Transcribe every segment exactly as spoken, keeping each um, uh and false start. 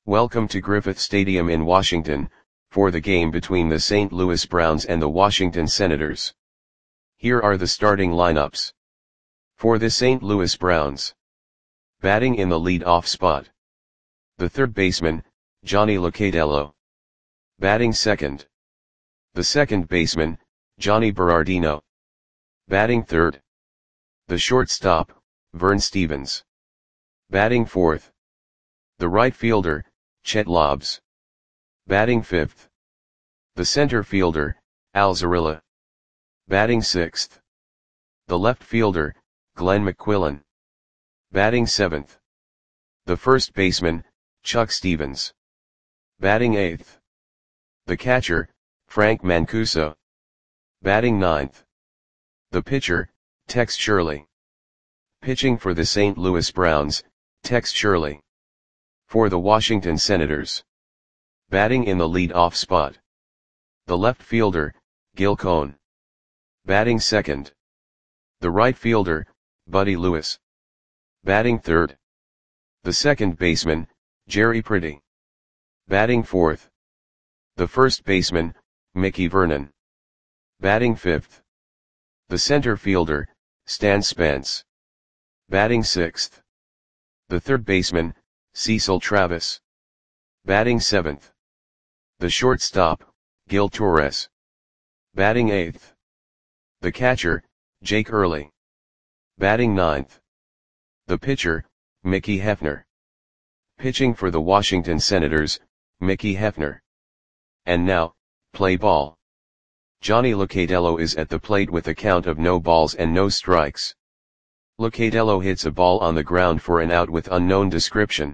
Welcome to Griffith Stadium in Washington, for the game between the Saint Louis Browns and the Washington Senators. Here are the starting lineups. For the Saint Louis Browns. Batting in the lead-off spot. The third baseman, Johnny Locatello. Batting second. The second baseman, Jhonny Berardino. Batting third. The shortstop, Vern Stephens. Batting fourth. The right fielder, Chet Lobbs. Batting fifth. The center fielder, Al Zarilla. Batting sixth. The left fielder, Glenn McQuillan. Batting seventh. The first baseman, Chuck Stevens. Batting eighth. The catcher, Frank Mancuso. Batting ninth. The pitcher, Tex Shirley. Pitching for the Saint Louis Browns, Tex Shirley. For the Washington Senators. Batting in the lead-off spot. The left fielder, Gil Cohn. Batting second. The right fielder, Buddy Lewis. Batting third. The second baseman, Jerry Pretty. Batting fourth. The first baseman, Mickey Vernon. Batting fifth. The center fielder, Stan Spence. Batting sixth. The third baseman, Cecil Travis. Batting seventh. The shortstop, Gil Torres. Batting eighth. The catcher, Jake Early. Batting ninth. The pitcher, Mickey Hefner. Pitching for the Washington Senators, Mickey Hefner. And now, play ball. Johnny Locatello is at the plate with a count of no balls and no strikes. Locatello hits a ball on the ground for an out with unknown description.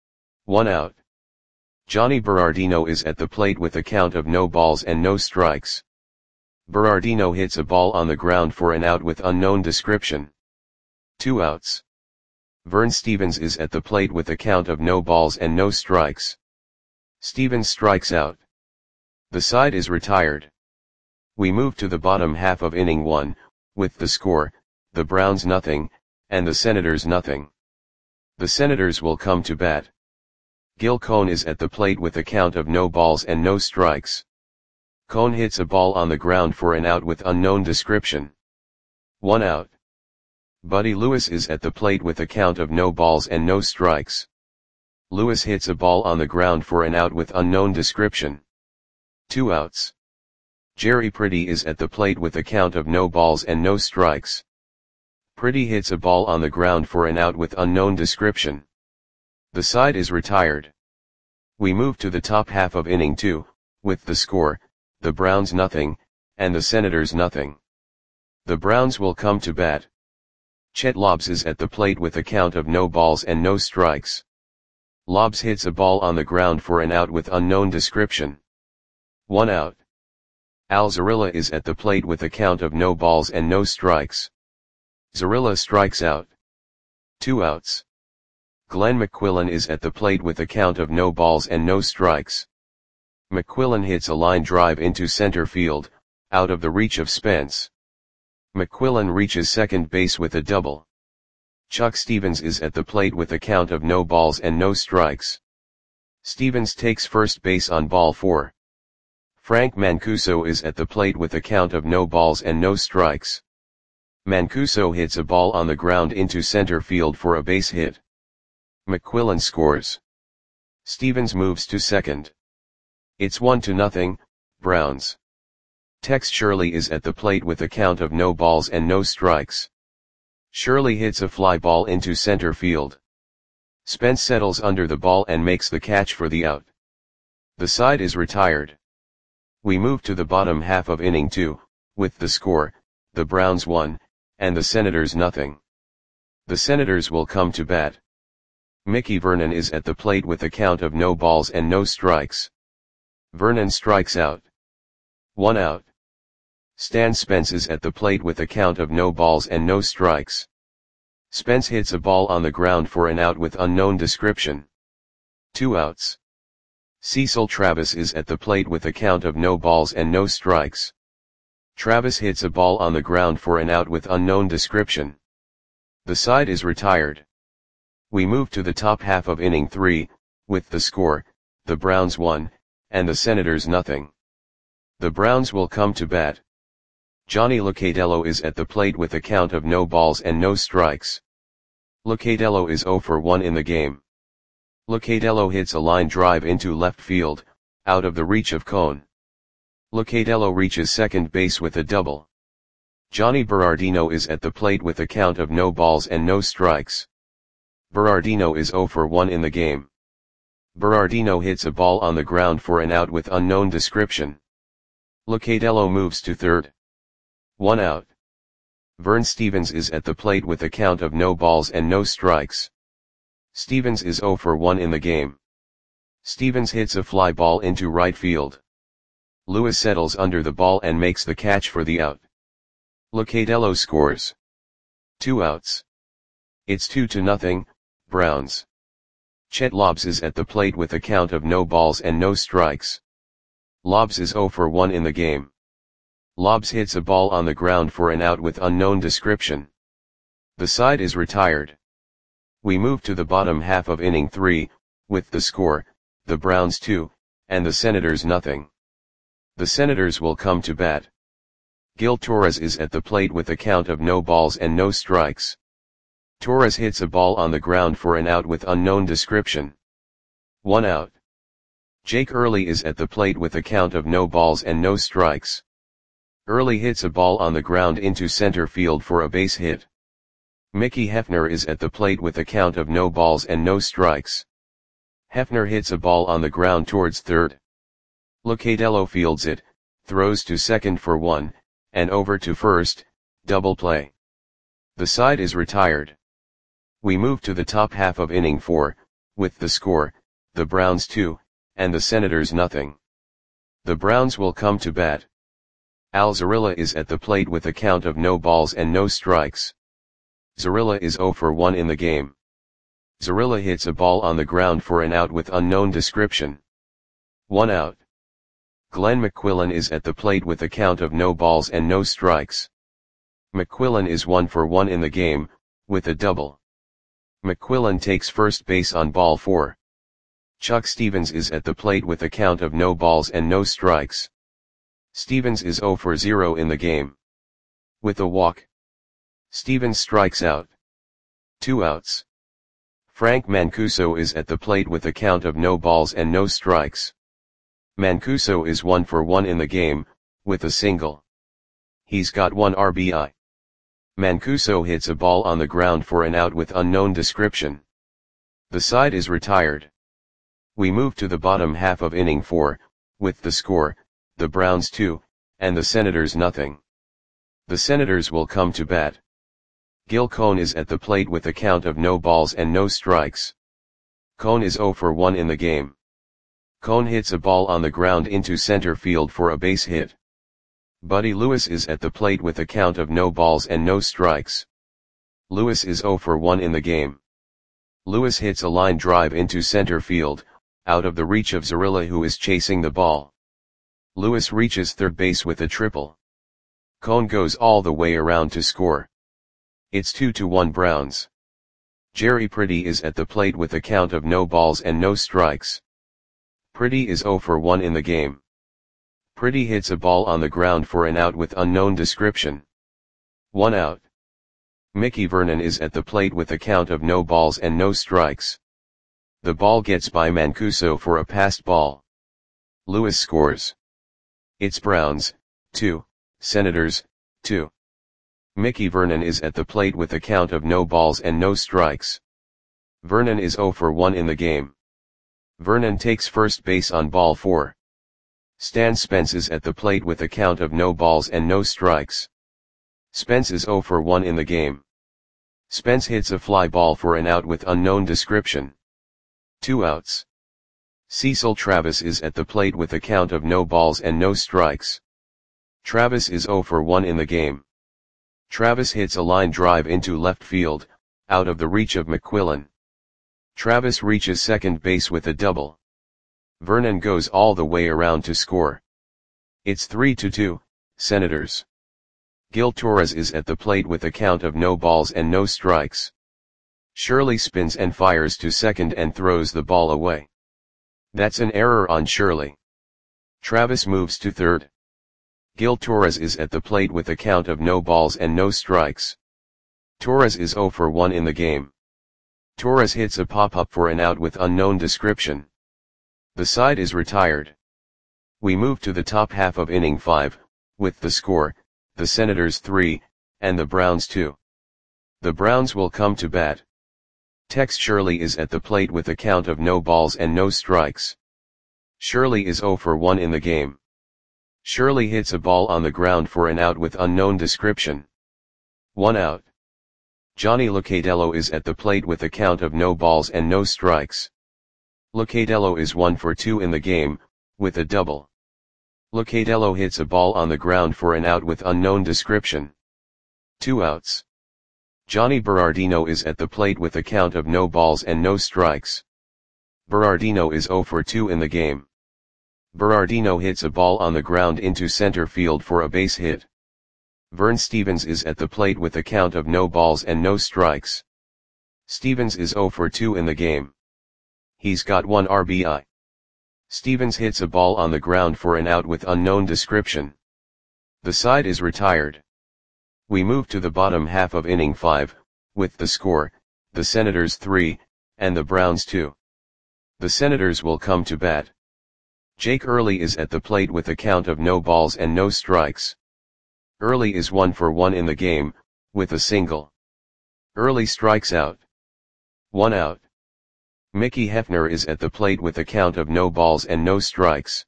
One out. Jhonny Berardino is at the plate with a count of no balls and no strikes. Berardino hits a ball on the ground for an out with unknown description. Two outs. Vern Stephens is at the plate with a count of no balls and no strikes. Stephens strikes out. The side is retired. We move to the bottom half of inning one, with the score, the Browns nothing, and the Senators nothing. The Senators will come to bat. Gil Cohn is at the plate with a count of no balls and no strikes. Cohn hits a ball on the ground for an out with unknown description. One out. Buddy Lewis is at the plate with a count of no balls and no strikes. Lewis hits a ball on the ground for an out with unknown description. Two outs. Jerry Pretty is at the plate with a count of no balls and no strikes. Pretty hits a ball on the ground for an out with unknown description. The side is retired. We move to the top half of inning two, with the score, the Browns nothing, and the Senators nothing. The Browns will come to bat. Chet Lobbs is at the plate with a count of no balls and no strikes. Lobbs hits a ball on the ground for an out with unknown description. One out. Al Zarilla is at the plate with a count of no balls and no strikes. Zarilla strikes out. Two outs. Glenn McQuillan is at the plate with a count of no balls and no strikes. McQuillan hits a line drive into center field, out of the reach of Spence. McQuillan reaches second base with a double. Chuck Stevens is at the plate with a count of no balls and no strikes. Stevens takes first base on ball four. Frank Mancuso is at the plate with a count of no balls and no strikes. Mancuso hits a ball on the ground into center field for a base hit. McQuillan scores. Stevens moves to second. It's one to nothing, Browns. Tex Shirley is at the plate with a count of no balls and no strikes. Shirley hits a fly ball into center field. Spence settles under the ball and makes the catch for the out. The side is retired. We move to the bottom half of inning two, with the score, the Browns one, and the Senators nothing. The Senators will come to bat. Mickey Vernon is at the plate with a count of no balls and no strikes. Vernon strikes out. One out. Stan Spence is at the plate with a count of no balls and no strikes. Spence hits a ball on the ground for an out with unknown description. Two outs. Cecil Travis is at the plate with a count of no balls and no strikes. Travis hits a ball on the ground for an out with unknown description. The side is retired. We move to the top half of inning three, with the score, the Browns one, and the Senators nothing. The Browns will come to bat. Johnny Locatello is at the plate with a count of no balls and no strikes. Locatello is zero for one in the game. Locatello hits a line drive into left field, out of the reach of Cone. Locatello reaches second base with a double. Johnny Berardino is at the plate with a count of no balls and no strikes. Berardino is zero for one in the game. Berardino hits a ball on the ground for an out with unknown description. Locatello moves to third. One out. Vern Stevens is at the plate with a count of no balls and no strikes. Stevens is zero for one in the game. Stevens hits a fly ball into right field. Lewis settles under the ball and makes the catch for the out. Locatello scores. Two outs. It's two to nothing, Browns. Chet Lobbs is at the plate with a count of no balls and no strikes. Lobbs is zero for one in the game. Lobbs hits a ball on the ground for an out with unknown description. The side is retired. We move to the bottom half of inning three, with the score, the Browns two, and the Senators nothing. The Senators will come to bat. Gil Torres is at the plate with a count of no balls and no strikes. Torres hits a ball on the ground for an out with unknown description. One out. Jake Early is at the plate with a count of no balls and no strikes. Early hits a ball on the ground into center field for a base hit. Mickey Hefner is at the plate with a count of no balls and no strikes. Hefner hits a ball on the ground towards third. Locatello fields it, throws to second for one, and over to first, double play. The side is retired. We move to the top half of inning four, with the score, the Browns two, and the Senators nothing. The Browns will come to bat. Al Zarilla is at the plate with a count of no balls and no strikes. Zarilla is zero for one in the game. Zarilla hits a ball on the ground for an out with unknown description. One out. Glenn McQuillan is at the plate with a count of no balls and no strikes. McQuillan is one for one in the game, with a double. McQuillan takes first base on ball four. Chuck Stevens is at the plate with a count of no balls and no strikes. Stevens is zero for zero in the game. With a walk. Stevens strikes out. Two outs. Frank Mancuso is at the plate with a count of no balls and no strikes. Mancuso is one for one in the game, with a single. He's got one R B I. Mancuso hits a ball on the ground for an out with unknown description. The side is retired. We move to the bottom half of inning four, with the score, the Browns two, and the Senators nothing. The Senators will come to bat. Gil Cone is at the plate with a count of no balls and no strikes. Cone is zero for one in the game. Cone hits a ball on the ground into center field for a base hit. Buddy Lewis is at the plate with a count of no balls and no strikes. Lewis is zero for one in the game. Lewis hits a line drive into center field, out of the reach of Zarilla who is chasing the ball. Lewis reaches third base with a triple. Cone goes all the way around to score. It's two to one Browns. Jerry Pretty is at the plate with a count of no balls and no strikes. Pretty is zero for one in the game. Pretty hits a ball on the ground for an out with unknown description. One out. Mickey Vernon is at the plate with a count of no balls and no strikes. The ball gets by Mancuso for a passed ball. Lewis scores. It's Browns, two, Senators, two. Mickey Vernon is at the plate with a count of no balls and no strikes. Vernon is zero for one in the game. Vernon takes first base on ball four. Stan Spence is at the plate with a count of no balls and no strikes. Spence is zero for one in the game. Spence hits a fly ball for an out with unknown description. Two outs. Cecil Travis is at the plate with a count of no balls and no strikes. Travis is zero for one in the game. Travis hits a line drive into left field, out of the reach of McQuillan. Travis reaches second base with a double. Vernon goes all the way around to score. It's three to two, Senators. Gil Torres is at the plate with a count of no balls and no strikes. Shirley spins and fires to second and throws the ball away. That's an error on Shirley. Travis moves to third. Gil Torres is at the plate with a count of no balls and no strikes. Torres is zero for one in the game. Torres hits a pop-up for an out with unknown description. The side is retired. We move to the top half of inning five, with the score, the Senators three, and the Browns two. The Browns will come to bat. Tex Shirley is at the plate with a count of no balls and no strikes. Shirley is zero for one in the game. Shirley hits a ball on the ground for an out with unknown description. One out. Johnny Locatello is at the plate with a count of no balls and no strikes. Locatello is one for two in the game, with a double. Locatello hits a ball on the ground for an out with unknown description. Two outs. Johnny Berardino is at the plate with a count of no balls and no strikes. Berardino is zero for two in the game. Berardino hits a ball on the ground into center field for a base hit. Vern Stevens is at the plate with a count of no balls and no strikes. Stevens is zero for two in the game. He's got one R B I. Stevens hits a ball on the ground for an out with unknown description. The side is retired. We move to the bottom half of inning five, with the score, the Senators three, and the Browns two. The Senators will come to bat. Jake Early is at the plate with a count of no balls and no strikes. Early is one for one in the game, with a single. Early strikes out. One out. Mickey Hefner is at the plate with a count of no balls and no strikes.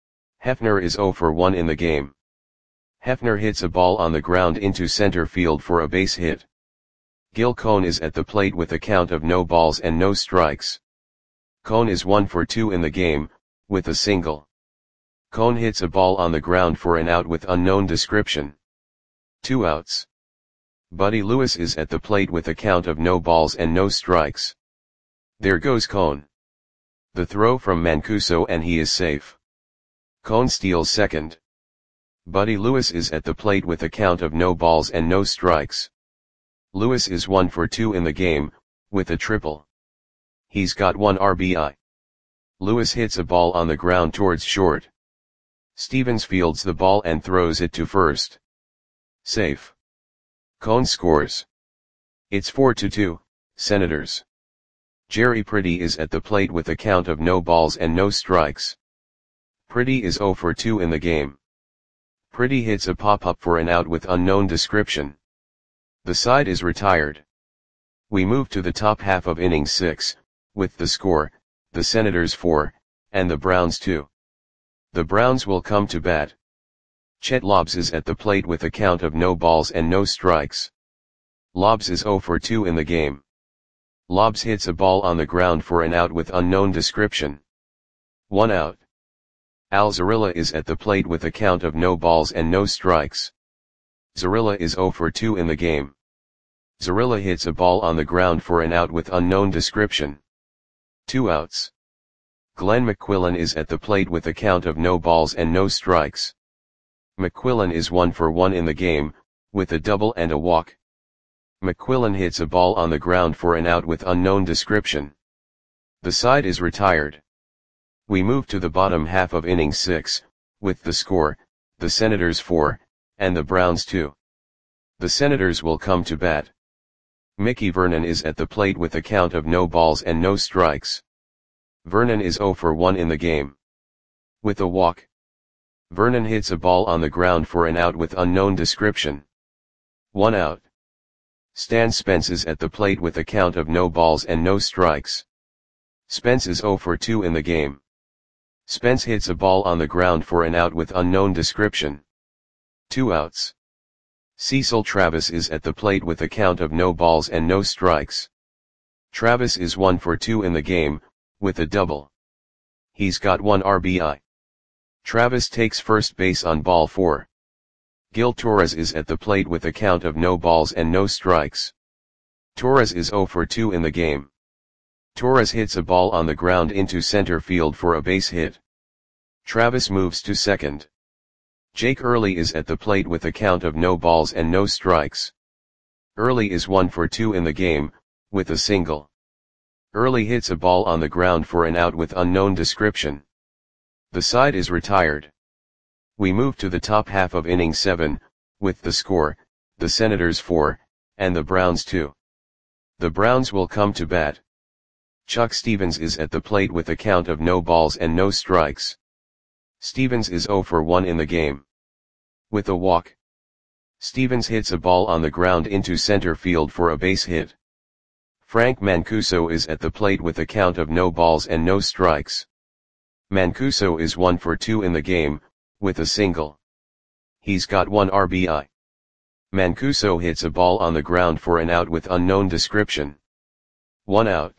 Hefner is zero for one in the game. Hefner hits a ball on the ground into center field for a base hit. Gil Cohn is at the plate with a count of no balls and no strikes. Cohn is one for two in the game, with a single. Cohn hits a ball on the ground for an out with unknown description. Two outs. Buddy Lewis is at the plate with a count of no balls and no strikes. There goes Cohn. The throw from Mancuso and he is safe. Cohn steals second. Buddy Lewis is at the plate with a count of no balls and no strikes. Lewis is one for two in the game, with a triple. He's got one R B I. Lewis hits a ball on the ground towards short. Stevens fields the ball and throws it to first. Safe. Cohn scores. It's four to two, Senators. Jerry Pretty is at the plate with a count of no balls and no strikes. Pretty is zero for two in the game. Pretty hits a pop-up for an out with unknown description. The side is retired. We move to the top half of inning six, with the score, the Senators four, and the Browns two. The Browns will come to bat. Chet Lobbs is at the plate with a count of no balls and no strikes. Lobbs is zero for two in the game. Lobbs hits a ball on the ground for an out with unknown description. One out. Al Zarilla is at the plate with a count of no balls and no strikes. Zarilla is zero for two in the game. Zarilla hits a ball on the ground for an out with unknown description. Two outs. Glenn McQuillan is at the plate with a count of no balls and no strikes. McQuillan is one for one in the game, with a double and a walk. McQuillan hits a ball on the ground for an out with unknown description. The side is retired. We move to the bottom half of inning six, with the score, the Senators four, and the Browns two. The Senators will come to bat. Mickey Vernon is at the plate with a count of no balls and no strikes. Vernon is zero for one in the game. With a walk. Vernon hits a ball on the ground for an out with unknown description. One out. Stan Spence is at the plate with a count of no balls and no strikes. Spence is zero for two in the game. Spence hits a ball on the ground for an out with unknown description. Two outs. Cecil Travis is at the plate with a count of no balls and no strikes. Travis is one for two in the game, with a double. He's got one R B I. Travis takes first base on ball four. Gil Torres is at the plate with a count of no balls and no strikes. Torres is zero for two in the game. Torres hits a ball on the ground into center field for a base hit. Travis moves to second. Jake Early is at the plate with a count of no balls and no strikes. Early is one for two in the game, with a single. Early hits a ball on the ground for an out with unknown description. The side is retired. We move to the top half of inning seven, with the score, the Senators four, and the Browns two. The Browns will come to bat. Chuck Stevens is at the plate with a count of no balls and no strikes. Stevens is oh for one in the game. With a walk, Stevens hits a ball on the ground into center field for a base hit. Frank Mancuso is at the plate with a count of no balls and no strikes. Mancuso is one for two in the game, with a single. He's got one R B I. Mancuso hits a ball on the ground for an out with unknown description. One out.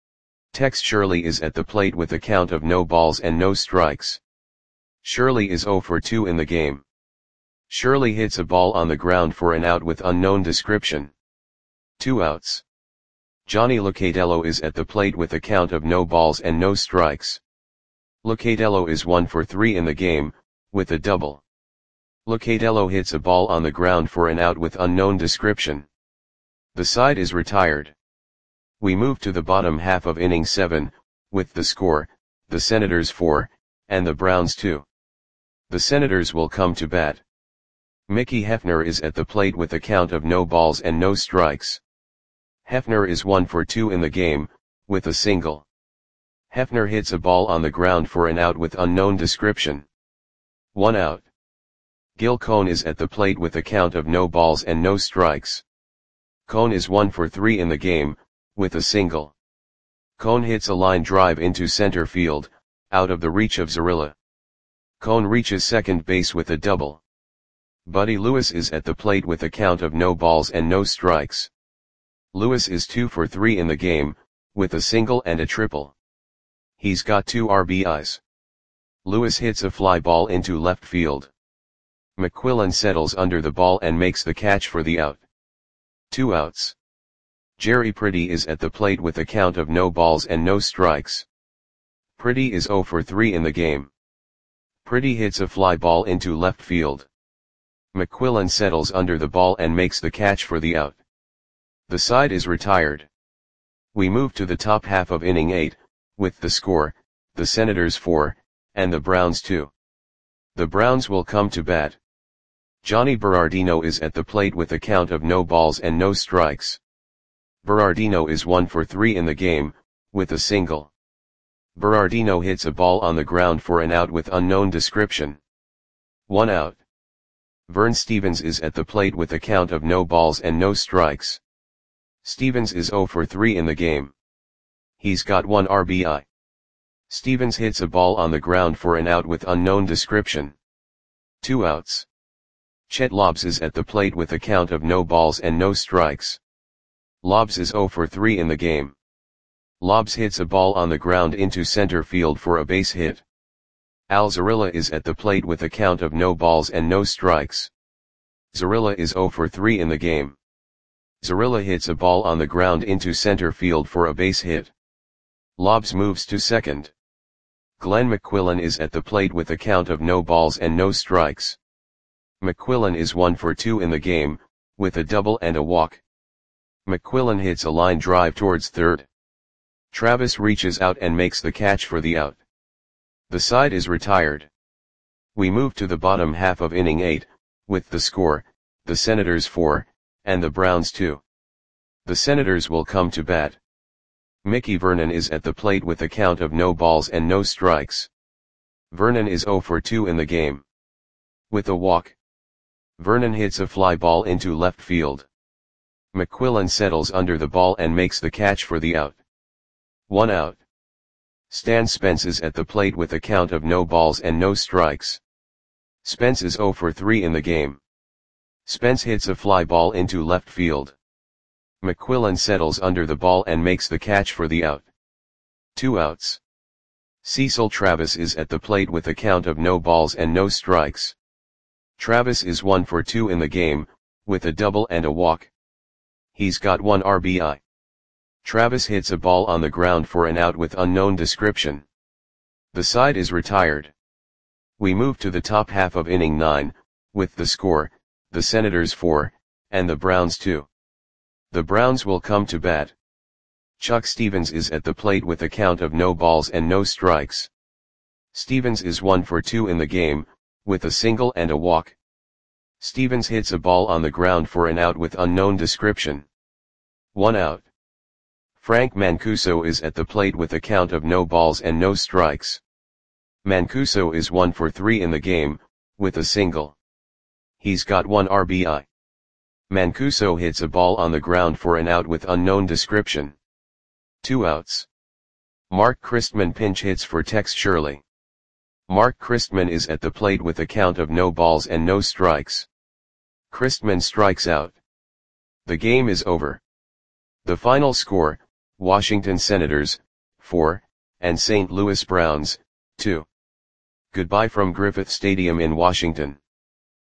Tex Shirley is at the plate with a count of no balls and no strikes. Shirley is oh for two in the game. Shirley hits a ball on the ground for an out with unknown description. Two outs. Johnny Locatello is at the plate with a count of no balls and no strikes. Locatello is one for three in the game, with a double. Locatello hits a ball on the ground for an out with unknown description. The side is retired. We move to the bottom half of inning seven, with the score, the Senators four, and the Browns two. The Senators will come to bat. Mickey Hefner is at the plate with a count of no balls and no strikes. Hefner is one for two in the game, with a single. Hefner hits a ball on the ground for an out with unknown description. One out. Gil Cohn is at the plate with a count of no balls and no strikes. Cohn is one for three in the game, with a single. Cohn hits a line drive into center field, out of the reach of Zarilla. Cohn reaches second base with a double. Buddy Lewis is at the plate with a count of no balls and no strikes. Lewis is two for three in the game, with a single and a triple. He's got two R B Is. Lewis hits a fly ball into left field. McQuillan settles under the ball and makes the catch for the out. Two outs. Jerry Pretty is at the plate with a count of no balls and no strikes. Pretty is oh for three in the game. Pretty hits a fly ball into left field. McQuillan settles under the ball and makes the catch for the out. The side is retired. We move to the top half of inning eight, with the score, the Senators four, and the Browns two. The Browns will come to bat. Johnny Berardino is at the plate with a count of no balls and no strikes. Berardino is one for three in the game, with a single. Berardino hits a ball on the ground for an out with unknown description. One out. Vern Stevens is at the plate with a count of no balls and no strikes. Stevens is oh for three in the game. He's got one R B I. Stevens hits a ball on the ground for an out with unknown description. Two outs. Chet Lobbs is at the plate with a count of no balls and no strikes. Lobbs is oh for three in the game. Lobbs hits a ball on the ground into center field for a base hit. Al Zarilla is at the plate with a count of no balls and no strikes. Zarilla is oh for three in the game. Zarilla hits a ball on the ground into center field for a base hit. Lobbs moves to second. Glenn McQuillan is at the plate with a count of no balls and no strikes. McQuillan is one for two in the game, with a double and a walk. McQuillan hits a line drive towards third. Travis reaches out and makes the catch for the out. The side is retired. We move to the bottom half of inning eight, with the score, the Senators four, and the Browns two. The Senators will come to bat. Mickey Vernon is at the plate with a count of no balls and no strikes. Vernon is oh for two in the game. With a walk, Vernon hits a fly ball into left field. McQuillan settles under the ball and makes the catch for the out. One out. Stan Spence is at the plate with a count of no balls and no strikes. Spence is oh for three in the game. Spence hits a fly ball into left field. McQuillan settles under the ball and makes the catch for the out. Two outs. Cecil Travis is at the plate with a count of no balls and no strikes. Travis is one for two in the game, with a double and a walk. He's got one R B I. Travis hits a ball on the ground for an out with unknown description. The side is retired. We move to the top half of inning nine, with the score, the Senators four, and the Browns two. The Browns will come to bat. Chuck Stevens is at the plate with a count of no balls and no strikes. Stevens is one for two in the game, with a single and a walk. Stevens hits a ball on the ground for an out with unknown description. One out. Frank Mancuso is at the plate with a count of no balls and no strikes. Mancuso is one for three in the game, with a single. He's got one R B I. Mancuso hits a ball on the ground for an out with unknown description. Two outs. Mark Christman pinch hits for Tex Shirley. Mark Christman is at the plate with a count of no balls and no strikes. Christman strikes out. The game is over. The final score, Washington Senators, four, and Saint Louis Browns, two. Goodbye from Griffith Stadium in Washington.